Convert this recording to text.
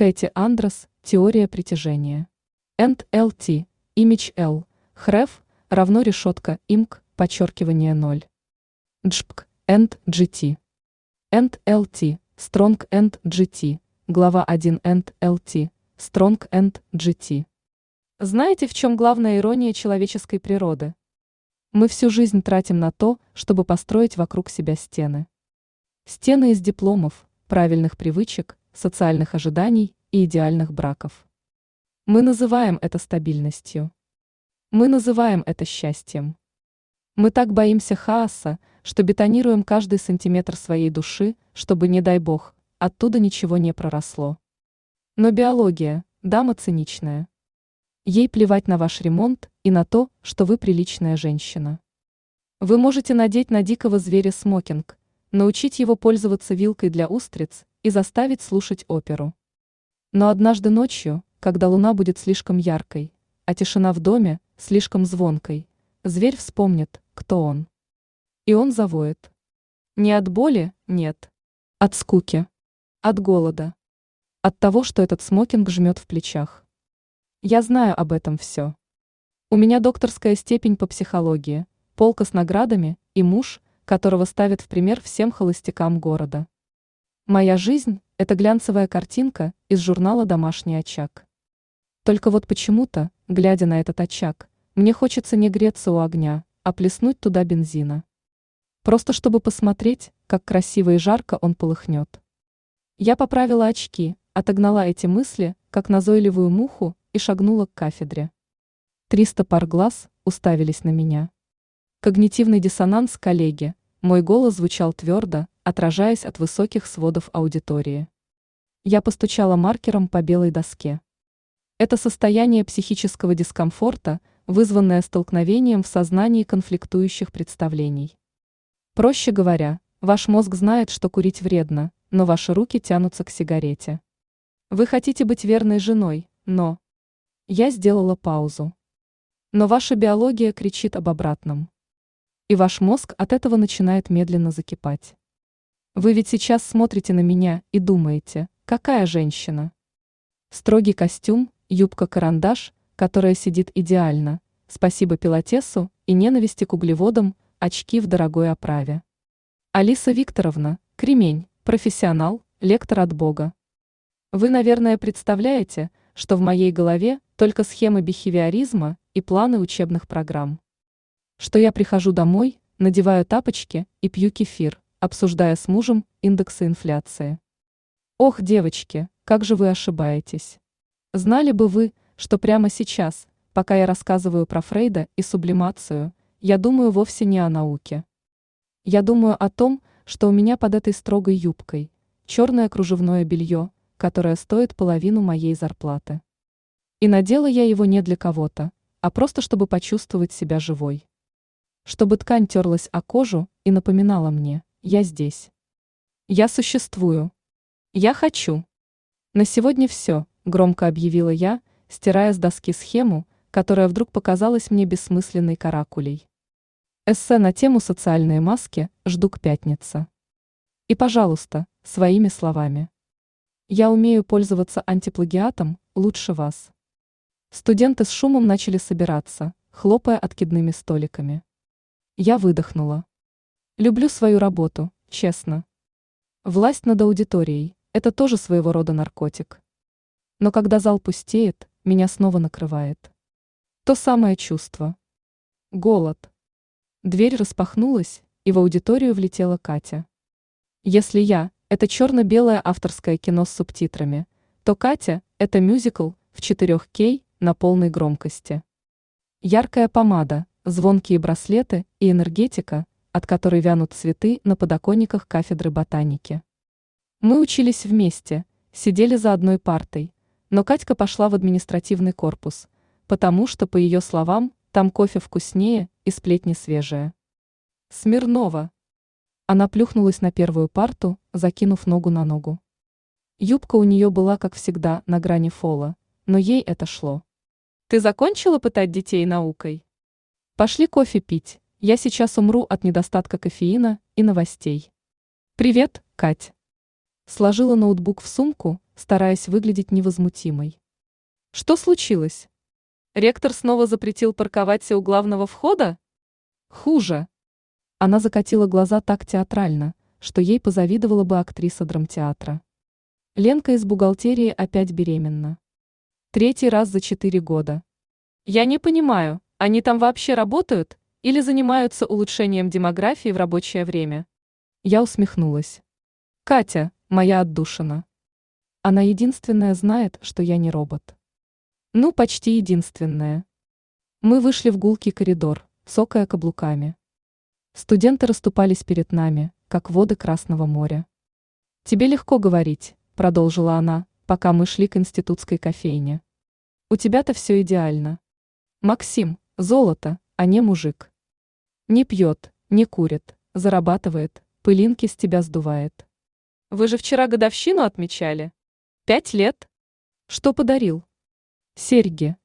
Кэти Андрес, теория притяжения. End LT, image L, href, равно решетка img, подчеркивание 0. Джпк, End GT. End LT, strong End GT, глава 1 End LT, strong End GT. Знаете, в чем главная ирония человеческой природы? Мы всю жизнь тратим на то, чтобы построить вокруг себя стены. Стены из дипломов, правильных привычек, социальных ожиданий и идеальных браков. Мы называем это стабильностью. Мы называем это счастьем. Мы так боимся хаоса, что бетонируем каждый сантиметр своей души, чтобы, не дай бог, оттуда ничего не проросло. Но биология – дама циничная. Ей плевать на ваш ремонт и на то, что вы приличная женщина. Вы можете надеть на дикого зверя смокинг, научить его пользоваться вилкой для устриц и заставить слушать оперу. Но однажды ночью, когда луна будет слишком яркой, а тишина в доме слишком звонкой, зверь вспомнит, кто он. И он завоет. Не от боли, нет. От скуки. От голода. От того, что этот смокинг жмет в плечах. Я знаю об этом все. У меня докторская степень по психологии, полка с наградами и муж, которого ставят в пример всем холостякам города. Моя жизнь – это глянцевая картинка из журнала «Домашний очаг». Только вот почему-то, глядя на этот очаг, мне хочется не греться у огня, а плеснуть туда бензина. Просто чтобы посмотреть, как красиво и жарко он полыхнет. Я поправила очки, отогнала эти мысли, как назойливую муху, и шагнула к кафедре. 300 пар глаз уставились на меня. Когнитивный диссонанс, коллеги, мой голос звучал твердо, отражаясь от высоких сводов аудитории. Я постучала маркером по белой доске. Это состояние психического дискомфорта, вызванное столкновением в сознании конфликтующих представлений. Проще говоря, ваш мозг знает, что курить вредно, но ваши руки тянутся к сигарете. Вы хотите быть верной женой, но... Я сделала паузу. Но ваша биология кричит об обратном. И ваш мозг от этого начинает медленно закипать. Вы ведь сейчас смотрите на меня и думаете, какая женщина? Строгий костюм, юбка-карандаш, которая сидит идеально, спасибо пилатесу и ненависти к углеводам, очки в дорогой оправе. Алиса Викторовна, кремень, профессионал, лектор от Бога. Вы, наверное, представляете, что в моей голове только схемы бихевиоризма и планы учебных программ. Что я прихожу домой, надеваю тапочки и пью кефир, обсуждая с мужем индексы инфляции. Ох, девочки, как же вы ошибаетесь. Знали бы вы, что прямо сейчас, пока я рассказываю про Фрейда и сублимацию, я думаю вовсе не о науке. Я думаю о том, что у меня под этой строгой юбкой черное кружевное белье, которое стоит половину моей зарплаты. И надела я его не для кого-то, а просто чтобы почувствовать себя живой. Чтобы ткань терлась о кожу и напоминала мне: я здесь. Я существую. Я хочу. На сегодня все, громко объявила я, стирая с доски схему, которая вдруг показалась мне бессмысленной каракулей. Эссе на тему «Социальные маски» жду к пятнице. И, пожалуйста, своими словами. Я умею пользоваться антиплагиатом лучше вас. Студенты с шумом начали собираться, хлопая откидными столиками. Я выдохнула. Люблю свою работу, честно. Власть над аудиторией – это тоже своего рода наркотик. Но когда зал пустеет, меня снова накрывает. То самое чувство. Голод. Дверь распахнулась, и в аудиторию влетела Катя. Если я – это черно-белое авторское кино с субтитрами, то Катя – это мюзикл в 4К на полной громкости. Яркая помада, звонкие браслеты и энергетика, от которой вянут цветы на подоконниках кафедры ботаники. Мы учились вместе, сидели за одной партой, но Катька пошла в административный корпус, потому что, по ее словам, там кофе вкуснее и сплетни свежие. Смирнова. Она плюхнулась на первую парту, закинув ногу на ногу. Юбка у нее была, как всегда, на грани фола, но ей это шло. Ты закончила пытать детей наукой? Пошли кофе пить, я сейчас умру от недостатка кофеина и новостей. Привет, Кать. Сложила ноутбук в сумку, стараясь выглядеть невозмутимой. Что случилось? Ректор снова запретил парковаться у главного входа? Хуже. Она закатила глаза так театрально, что ей позавидовала бы актриса драмтеатра. Ленка из бухгалтерии опять беременна. 3-й раз за 4 года. Я не понимаю, они там вообще работают или занимаются улучшением демографии в рабочее время? Я усмехнулась. Катя, моя отдушина. Она единственная знает, что я не робот. Ну, почти единственная. Мы вышли в гулкий коридор, цокая каблуками. Студенты расступались перед нами, как воды Красного моря. «Тебе легко говорить», — продолжила она, пока мы шли к институтской кофейне. «У тебя-то все идеально. Максим, золото, а не мужик. Не пьет, не курит, зарабатывает, пылинки с тебя сдувает. Вы же вчера годовщину отмечали? 5 лет? Что подарил? Серьги.